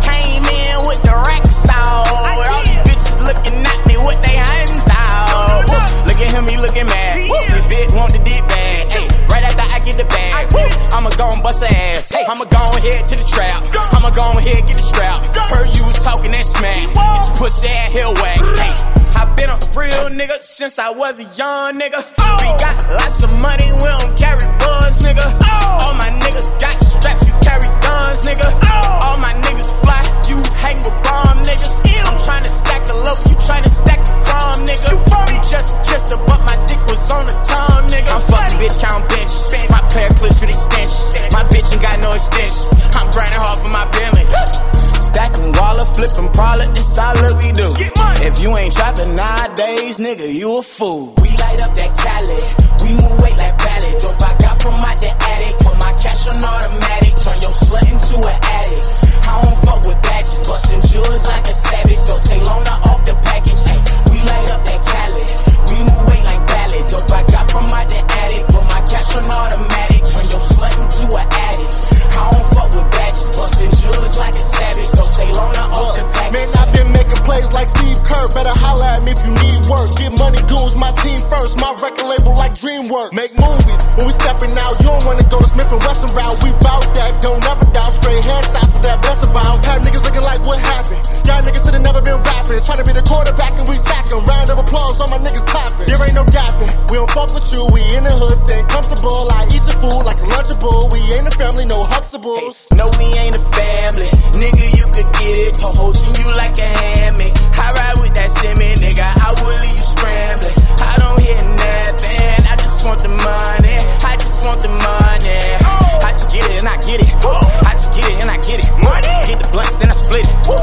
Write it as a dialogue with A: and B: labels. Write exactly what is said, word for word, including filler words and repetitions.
A: came in with the racks out. All these bitches looking at me with they hands out. Look at him, he looking mad. This bitch want the dick bag. Hey, right after I get the bag, I'ma go and bust her ass. Hey, I'ma go ahead to the trap. I'ma go ahead get the strap. Heard you was talking that smack. Get your pussy ass heel wag. Hey, I been a real nigga since I was a young nigga. We got lots of money, we don't carry guns, nigga. All my niggas got straps, you carry guns, nigga. All my niggas fly, you hang with bomb niggas. I'm trying to stack the loaf, you trying to stack the crumb, nigga. You just kissed her, but my dick was on the tongue, nigga. I'm fucking bitch, count benches. My pair of clips with extensions. My bitch ain't got no extensions. I'm grinding hard for my Bentley. Stacking Waller, flipping Prada, it's all that we do. If you ain't trapping nowadays, nigga, you a fool. We light up that Cali, we move weight like pallet. Dope I got from out the attic, put my cash on automatic. Turn your slut into an addict. I don't fuck with badges, busting jewels like a savage. Don't take longer off the package. Ay, we light up that Cali, we move weight like pallet. Dope I got from out the attic, put my cash on automatic. Turn your slut into an addict. I don't fuck with badges, busting jewels like a savage. Don't take longer off the package.
B: Man, I've been making plays like Steve Kerr. Better holla at me if you need work. Get money, goons, my team first. My record label like DreamWorks. Make movies when we stepping out. You don't wanna go to Smith and Wesson route. We bout that, don't never doubt. Straight headshots with that best about. Had niggas looking like what happened. Y'all niggas should've never been rapping. Trying to be the quarterback and we sacking. Round of applause, all my niggas clapping. There ain't no gapping. We don't fuck with you. We in the hood, sitting comfortable. I eat your food like a Lunchable. We ain't a family, no Huxtables.
A: Hey, no, we ain't a family. Nigga, you could get it. Posting you like a hammock. I ride with that semi, nigga. I will leave you scrambling. I don't hear nothing. I just want the money. I just want the money. I just get it and I get it. I just get it and I get it. Get the blunts, then I split it.